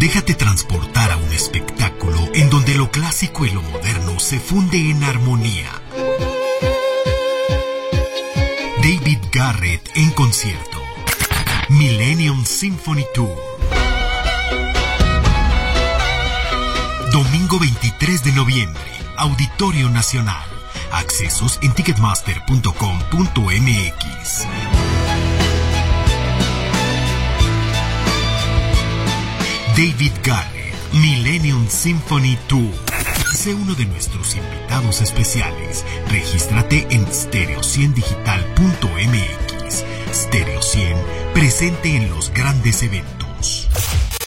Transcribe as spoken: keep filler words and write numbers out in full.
Déjate transportar a un espectáculo en donde lo clásico y lo moderno se funde en armonía. David Garrett en concierto. Millennium Symphony Tour. Domingo veintitrés de noviembre, Auditorio Nacional. Accesos en ticketmaster punto com punto m x. David Garrett, Millennium Symphony Tour. Sé uno de nuestros invitados especiales. Regístrate en stereo cien digital punto m x. Stereo cien, presente en los grandes eventos.